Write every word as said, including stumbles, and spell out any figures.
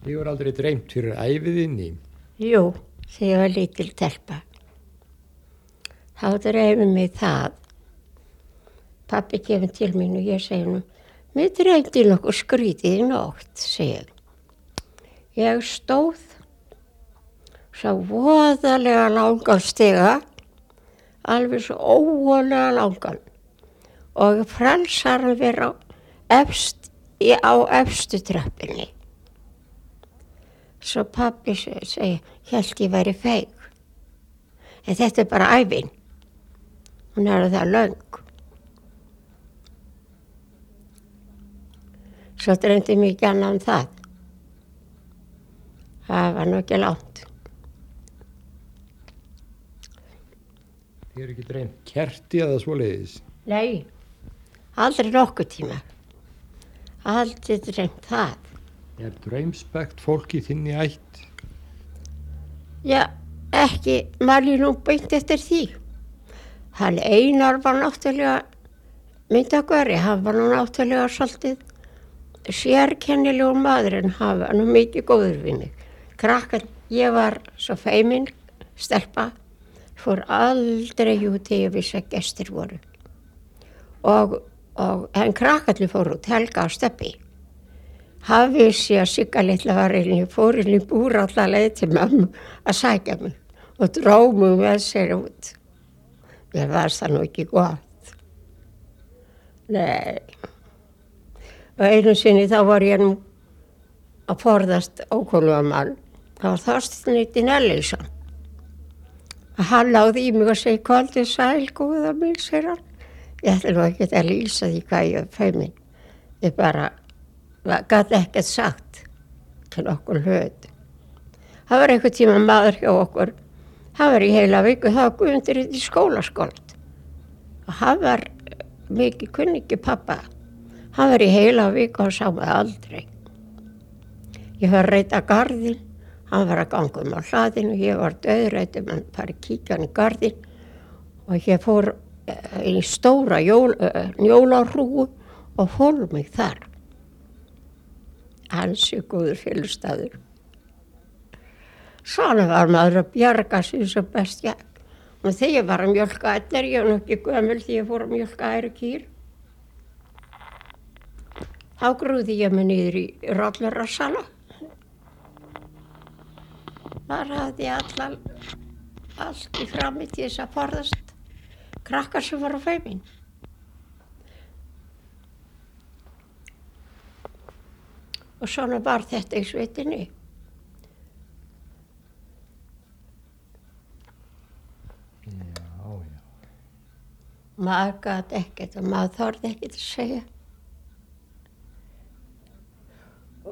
Þið voru aldrei dreymt fyrir æfiðinni? Jú, þegar ég var lítil telpa. Þá dreymir mig það. Pabbi kemur til mín og ég segi nú, mér dreymdi nokkuð skrítið í nótt, segi ég. Ég stóð svo voðalega langan stiga, alveg svo óvoðalega langan. Og frelsarinn verið á, efst, á efstu tröppinni. Svo pabbi segi, hélt ég væri feig. En þetta er bara ævin. Hún er það löng. Svo dreymdi mig ekki annað um það. Það var nú ekki langt. Þið eru ekki dreymt kerti eða svoleiðis? Nei, aldrei nokkuð tíma. Aldrei dreymt það. Er draumspekt fólk í þinni ætt? Já, ekki, maður er nú beint eftir því. Hann Einar var náttúrulega myndagöri, hann var nú náttúrulega svolítið sérkennilegur maður en hann var nú mikið góður við mig. Krakkar, ég var svo feimin, stelpa, fór aldrei út þegar ég vissi að gestir voru. Og, og en krakkarnir fór út, Helga og Stebbi. Hann vissi að Sigga litla var inn, ég fór inn í búr alla leið til mömmu að sækja mig og dró mig með sér út. Mér varst það nú ekki gott. Nei. Og einu sinni þá var ég nú að forðast ókunnugan mann. Það var Þorsteinn Nýttin Ellísson. Hann láði í mig og segi, komdu sæl, góða mín, segir hann. Ég ætla nú ekki að lýsa því hvað ég er feimin. Ég bara gat ekkert sagt til okkur hlut. Það var einhver tíma maður hjá okkur. Það var í heila viku, það var Guðmundur í skólaskóld. Og hann var mikið kunningi pappa. Hann var í heila viku og sá mig aldrei. Ég var að reyta garðinn, hann var að ganga um á hlaðinu, ég var dauðrætt um hann bara að kíkja hann í garðinn og ég fór í stóra jól, jólarhrúgu og fól mig þar. Ansi góður félagsstaður. Svona var maður að bjarga sig svo best ég. Og þegar ég var að mjölka allir, ég var nú ekki gömul þegar ég fór að mjölka æru kýr. Þá grúði ég mig niður í rollarassana. Þar hafði ég allan, allt í frammi til þess að forðast krakkar sem voru feimin. Og svona var þetta í sveitinni. Já, já. Maður gat ekkert og maður þorði ekkert að segja.